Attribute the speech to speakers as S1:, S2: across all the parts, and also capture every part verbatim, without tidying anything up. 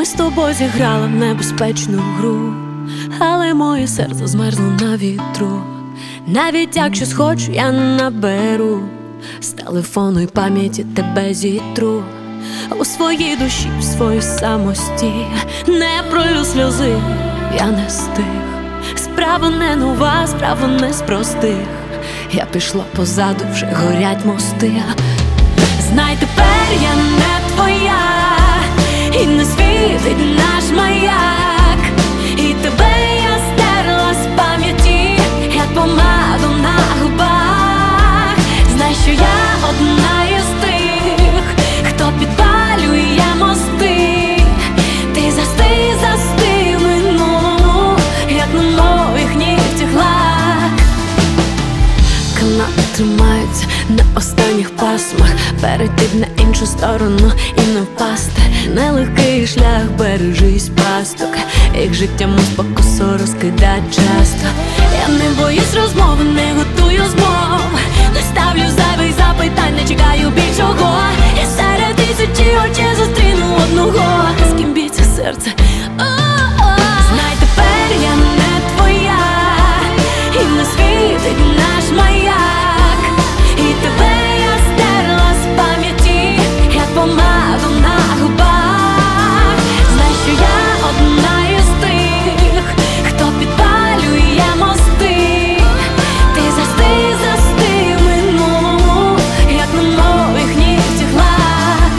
S1: Ми з тобою зіграли в небезпечну гру, але моє серце змерзло на вітру. Навіть якщо схочу, я не наберу з телефону й пам'яті тебе зітру. У своїй душі, в своїй самості не пролю сльози, я не стих. Справа не нова, справа не з простих. Я пішла позаду, вже горять мости. Знай, тепер я не твоя, і не світить наш маяк. І тебе я стерла з пам'яті, як помаду на губах. Знай, що я одна із тих, хто підпалює мости. Ти застиг, застиг в минулому, як на моїх нігтях лак. Канати тримаються на останніх пасмах, перейти б на іншу сторону і не впасти. Нелегкий шлях, бережись пасток, їх життя мов спокусу розкидать часто. Я не боюсь розмови, не готую змов, не ставлю зайвих запитань, не чекаю більшого. Я серед тисячі очей зустріну одного, з ким б'ється серце. Знай, тепер я не твоя, і не світить наш маяк. І тебе я стерла з пам'яті, як помаду на губах. Знай, що я одна із тих, хто підпалює мости. Ти застиг, застиг в минулому, як на моїх нігтях лак.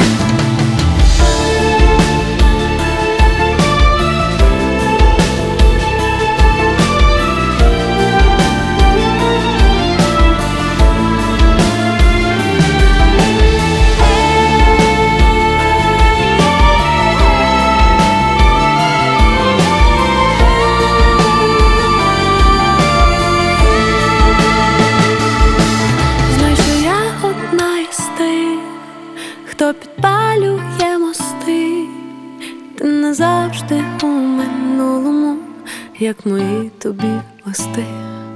S1: Хто підпалює мости, ти назавжди у минулому, як мої тобі листи.